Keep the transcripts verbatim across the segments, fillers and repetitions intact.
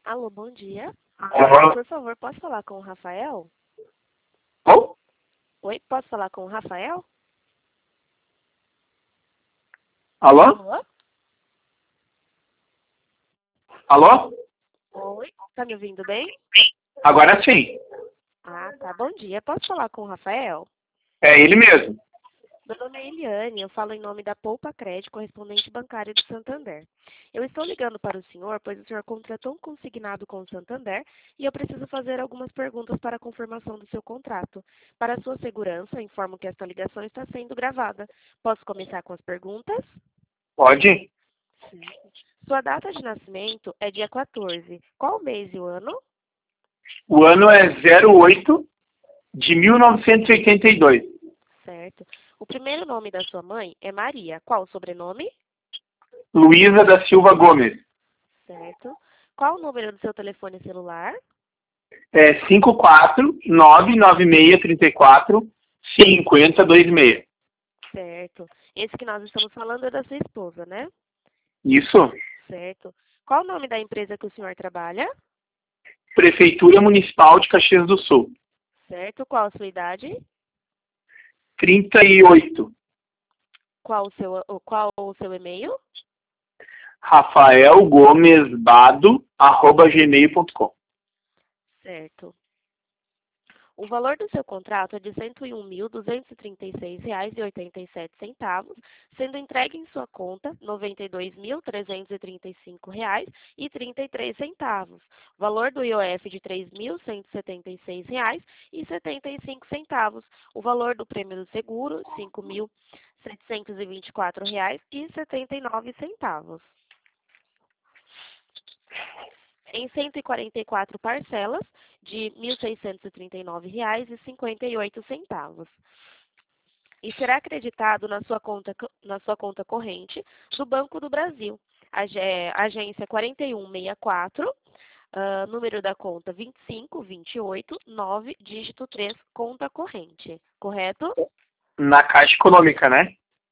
Alô, bom dia. Alô? Por favor, posso falar com o Rafael? Oh? Oi, posso falar com o Rafael? Alô? Alô? Alô? Oi, tá me ouvindo bem? Agora sim. Ah, tá. Bom dia. Posso falar com o Rafael? É ele mesmo. Meu nome é Eliane, eu falo em nome da Poupa Crédito, correspondente bancário do Santander. Eu estou ligando para o senhor, pois o senhor contratou um consignado com o Santander e eu preciso fazer algumas perguntas para a confirmação do seu contrato. Para a sua segurança, informo que esta ligação está sendo gravada. Posso começar com as perguntas? Pode? Certo. Sua data de nascimento é dia quatorze. Qual o mês e o ano? O ano é zero oito de mil novecentos e oitenta e dois. Certo. O primeiro nome da sua mãe é Maria. Qual o sobrenome? Luísa da Silva Gomes. Certo. Qual o número do seu telefone celular? É cinco quatro nove nove seis três quatro cinco zero dois seis. Certo. Esse que nós estamos falando é da sua esposa, né? Isso. Certo. Qual o nome da empresa que o senhor trabalha? Prefeitura Municipal de Caxias do Sul. Certo. Qual a sua idade? trinta e oito. Qual o seu, o- qual o seu e-mail? Rafael Gomes Bado, arroba gmail ponto com. Certo. O valor do seu contrato é de cento e um mil, duzentos e trinta e seis reais e oitenta e sete centavos, sendo entregue em sua conta noventa e dois mil, trezentos e trinta e cinco reais e trinta e três centavos. Valor do I O F de três mil cento e setenta e seis reais e setenta e cinco centavos. O valor do prêmio do seguro, cinco mil setecentos e vinte e quatro reais e setenta e nove centavos. Em cento e quarenta e quatro parcelas de mil seiscentos e trinta e nove reais e cinquenta e oito centavos. E será acreditado na sua conta, na sua conta corrente do Banco do Brasil, Ag- agência quatro um seis quatro, ah, número da conta vinte e cinco, vinte e oito, nove, dígito três, conta corrente. Correto? Na Caixa Econômica, né?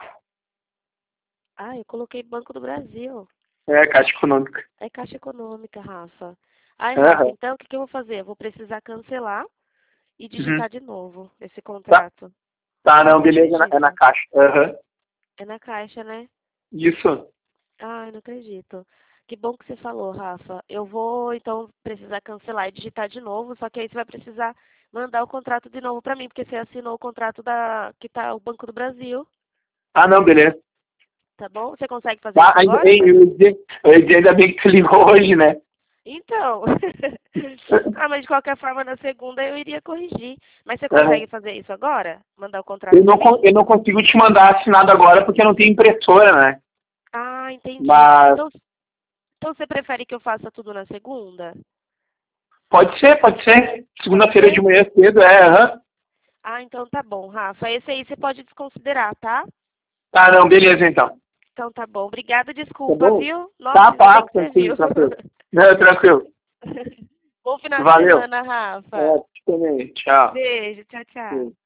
Ah, eu coloquei Banco do Brasil. É, Caixa Econômica. É Caixa Econômica, Rafa. Ai, Rafa, Aham. então o que, que eu vou fazer? Eu vou precisar cancelar e Uhum. digitar de novo esse Tá, contrato. tá, Como não, que eu beleza, é na, é na digito? Caixa. Aham. É na caixa, né? Isso. Ai, não acredito. Que bom que você falou, Rafa. Eu vou, então, precisar cancelar e digitar de novo, só que aí você vai precisar mandar o contrato de novo para mim, porque você assinou o contrato da que tá o Banco do Brasil, Ah, não, beleza. tá bom? Você consegue fazer Tá, isso ainda, agora? ei, eu ia dizer, eu ia dizer, ainda bem que tu ligou hoje, né? Então. Ah, mas de qualquer forma, na segunda eu iria corrigir. Mas você Aham. consegue fazer isso agora? Mandar o contrato Eu para não, mim? con- eu não consigo te mandar assinado agora porque eu não tenho impressora, né? Ah, entendi. Mas Então, então você prefere que eu faça tudo na segunda? pode ser, pode ser. Pode Segunda-feira de ser? manhã cedo, é, aham. Ah, então tá bom, Rafa. Esse aí você pode desconsiderar, tá? Tá, não, beleza então. Então tá bom. Obrigada, Tá desculpa, bom? viu? Nossa, Tá, ainda bem pá, que você tranquilo, viu. tranquilo. Não, tranquilo. Bom final de Valeu. semana, Rafa. É, também. Tchau. Beijo, tchau, tchau.